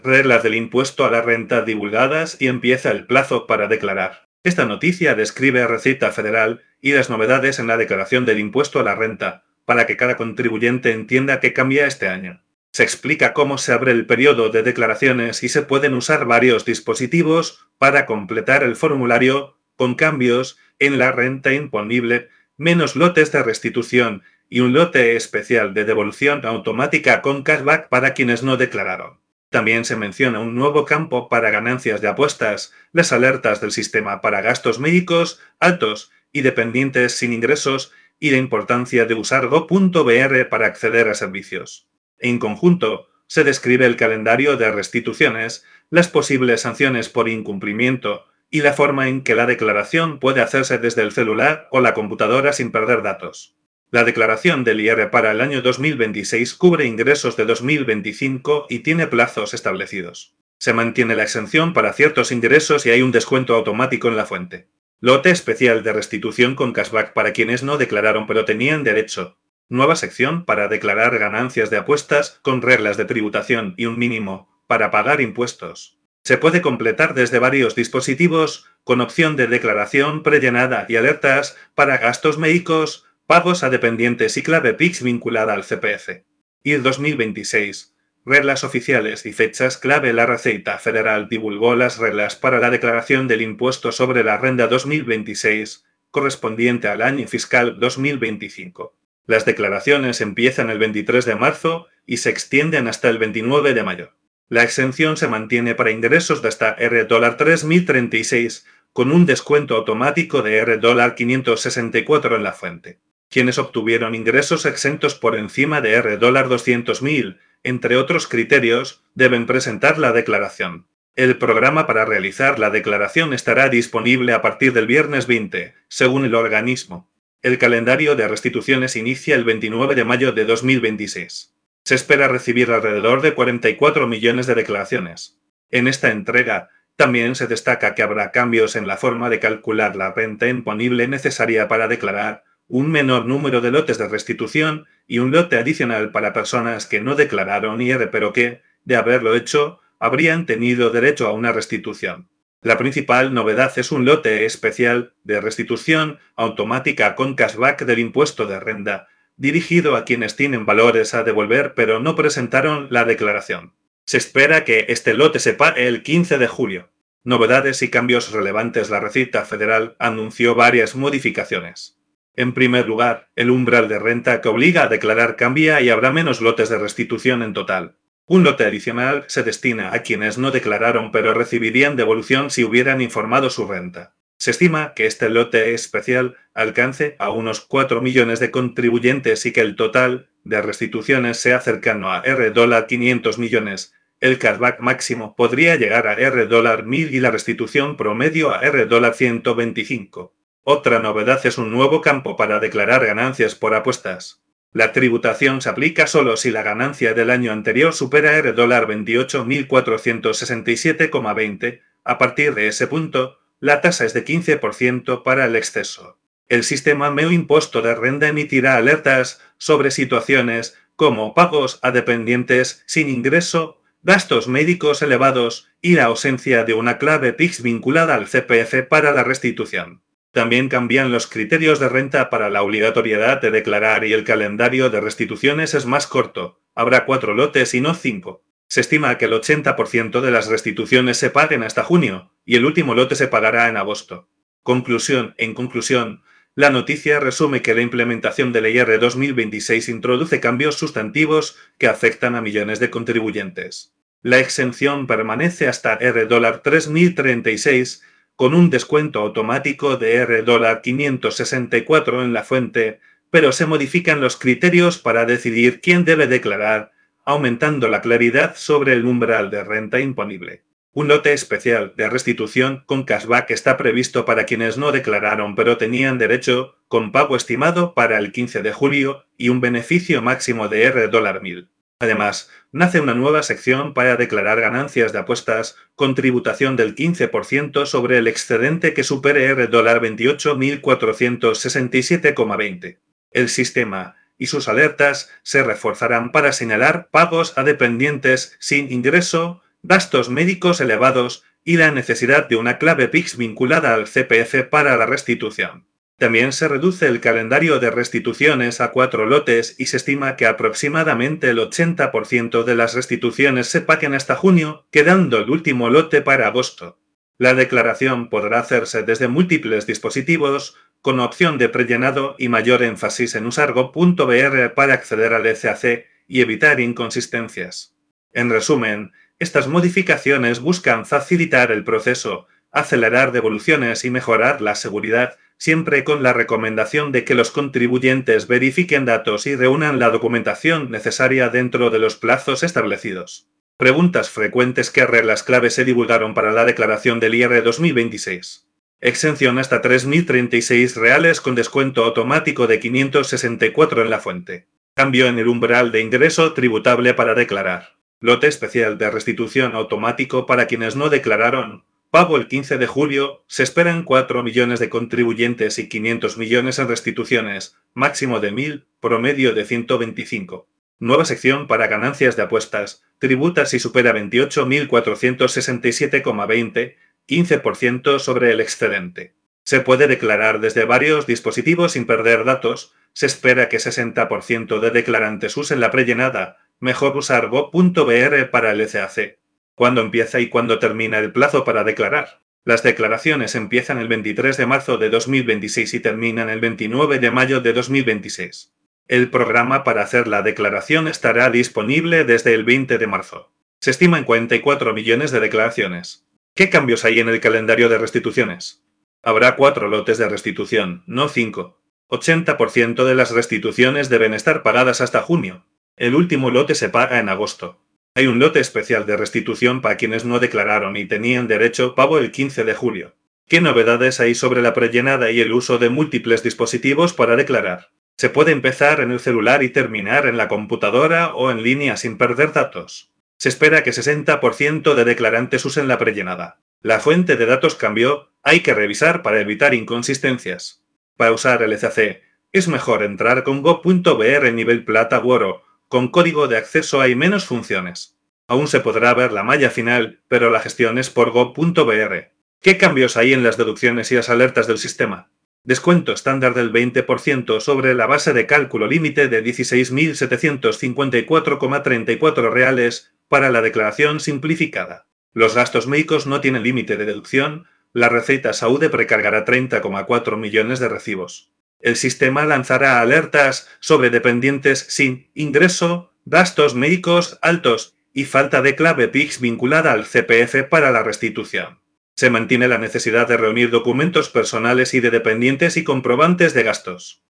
Reglas del impuesto a la renta divulgadas y empieza el plazo para declarar. Esta noticia describe a Receta Federal y las novedades en la declaración del impuesto a la renta, para que cada contribuyente entienda qué cambia este año. Se explica cómo se abre el periodo de declaraciones y se pueden usar varios dispositivos para completar el formulario con cambios en la renta imponible, menos lotes de restitución y un lote especial de devolución automática con cashback para quienes no declararon. También se menciona un nuevo campo para ganancias de apuestas, las alertas del sistema para gastos médicos altos y dependientes sin ingresos y la importancia de usar go.br para acceder a servicios. En conjunto, se describe el calendario de restituciones, las posibles sanciones por incumplimiento y la forma en que la declaración puede hacerse desde el celular o la computadora sin perder datos. La declaración del IR para el año 2026 cubre ingresos de 2025 y tiene plazos establecidos. Se mantiene la exención para ciertos ingresos y hay un descuento automático en la fuente. Lote especial de restitución con cashback para quienes no declararon pero tenían derecho. Nueva sección para declarar ganancias de apuestas con reglas de tributación y un mínimo para pagar impuestos. Se puede completar desde varios dispositivos con opción de declaración prellenada y alertas para gastos médicos, pagos a dependientes y clave PIX vinculada al CPF. IR 2026. Reglas oficiales y fechas clave. La Receta Federal divulgó las reglas para la declaración del impuesto sobre la renta 2026, correspondiente al año fiscal 2025. Las declaraciones empiezan el 23 de marzo y se extienden hasta el 29 de mayo. La exención se mantiene para ingresos de hasta $3.036, con un descuento automático de $564 en la fuente. Quienes obtuvieron ingresos exentos por encima de $200.000, entre otros criterios, deben presentar la declaración. El programa para realizar la declaración estará disponible a partir del viernes 20, según el organismo. El calendario de restituciones inicia el 29 de mayo de 2026. Se espera recibir alrededor de 44 millones de declaraciones. En esta entrega, también se destaca que habrá cambios en la forma de calcular la renta imponible necesaria para declarar, un menor número de lotes de restitución y un lote adicional para personas que no declararon IR pero que, de haberlo hecho, habrían tenido derecho a una restitución. La principal novedad es un lote especial de restitución automática con cashback del impuesto de renta, dirigido a quienes tienen valores a devolver pero no presentaron la declaración. Se espera que este lote se pague el 15 de julio. Novedades y cambios relevantes. La Receta Federal anunció varias modificaciones. En primer lugar, el umbral de renta que obliga a declarar cambia y habrá menos lotes de restitución en total. Un lote adicional se destina a quienes no declararon pero recibirían devolución si hubieran informado su renta. Se estima que este lote especial alcance a unos 4 millones de contribuyentes y que el total de restituciones sea cercano a $500 millones. El cashback máximo podría llegar a $1.000 y la restitución promedio a $125. Otra novedad es un nuevo campo para declarar ganancias por apuestas. La tributación se aplica solo si la ganancia del año anterior supera $28.467,20. A partir de ese punto, la tasa es de 15% para el exceso. El sistema MEO Impuesto de Renta emitirá alertas sobre situaciones como pagos a dependientes sin ingreso, gastos médicos elevados y la ausencia de una clave PIX vinculada al CPF para la restitución. También cambian los criterios de renta para la obligatoriedad de declarar y el calendario de restituciones es más corto. Habrá 4 lotes y no 5. Se estima que el 80% de las restituciones se paguen hasta junio y el último lote se pagará en agosto. En conclusión, la noticia resume que la implementación de la IR 2026 introduce cambios sustantivos que afectan a millones de contribuyentes. La exención permanece hasta $3.036, con un descuento automático de $564 en la fuente, pero se modifican los criterios para decidir quién debe declarar, aumentando la claridad sobre el umbral de renta imponible. Un lote especial de restitución con cashback está previsto para quienes no declararon pero tenían derecho, con pago estimado para el 15 de julio y un beneficio máximo de $1.000. Además, nace una nueva sección para declarar ganancias de apuestas con tributación del 15% sobre el excedente que supere $28.467,20. El sistema y sus alertas se reforzarán para señalar pagos a dependientes sin ingreso, gastos médicos elevados y la necesidad de una clave PIX vinculada al CPF para la restitución. También se reduce el calendario de restituciones a 4 lotes y se estima que aproximadamente el 80% de las restituciones se paguen hasta junio, quedando el último lote para agosto. La declaración podrá hacerse desde múltiples dispositivos, con opción de prellenado y mayor énfasis en usar go.br para acceder al ECAC y evitar inconsistencias. En resumen, estas modificaciones buscan facilitar el proceso, acelerar devoluciones y mejorar la seguridad, siempre con la recomendación de que los contribuyentes verifiquen datos y reúnan la documentación necesaria dentro de los plazos establecidos. Preguntas frecuentes: ¿qué reglas clave se divulgaron para la declaración del IR 2026? Exención hasta 3.036 reales con descuento automático de 564 en la fuente. Cambio en el umbral de ingreso tributable para declarar. Lote especial de restitución automático para quienes no declararon. Pago el 15 de julio, se esperan 4 millones de contribuyentes y 500 millones en restituciones, máximo de 1.000, promedio de 125. Nueva sección para ganancias de apuestas, tributa si supera 28.467,20, 15% sobre el excedente. Se puede declarar desde varios dispositivos sin perder datos, se espera que 60% de declarantes usen la prellenada, mejor usar go.br para el ECAC. ¿Cuándo empieza y cuándo termina el plazo para declarar? Las declaraciones empiezan el 23 de marzo de 2026 y terminan el 29 de mayo de 2026. El programa para hacer la declaración estará disponible desde el 20 de marzo. Se estiman 44 millones de declaraciones. ¿Qué cambios hay en el calendario de restituciones? Habrá 4 lotes de restitución, no 5. 80% de las restituciones deben estar pagadas hasta junio. El último lote se paga en agosto. Hay un lote especial de restitución para quienes no declararon y tenían derecho pago el 15 de julio. ¿Qué novedades hay sobre la prellenada y el uso de múltiples dispositivos para declarar? Se puede empezar en el celular y terminar en la computadora o en línea sin perder datos. Se espera que 60% de declarantes usen la prellenada. La fuente de datos cambió, hay que revisar para evitar inconsistencias. Para usar el ECAC, es mejor entrar con go.br nivel plata u oro. Con código de acceso hay menos funciones. Aún se podrá ver la malla final, pero la gestión es por go.br. ¿Qué cambios hay en las deducciones y las alertas del sistema? Descuento estándar del 20% sobre la base de cálculo límite de 16.754,34 reales para la declaración simplificada. Los gastos médicos no tienen límite de deducción. La Receta Saúde precargará 30,4 millones de recibos. El sistema lanzará alertas sobre dependientes sin ingreso, gastos médicos altos y falta de clave PIX vinculada al CPF para la restitución. Se mantiene la necesidad de reunir documentos personales y de dependientes y comprobantes de gastos.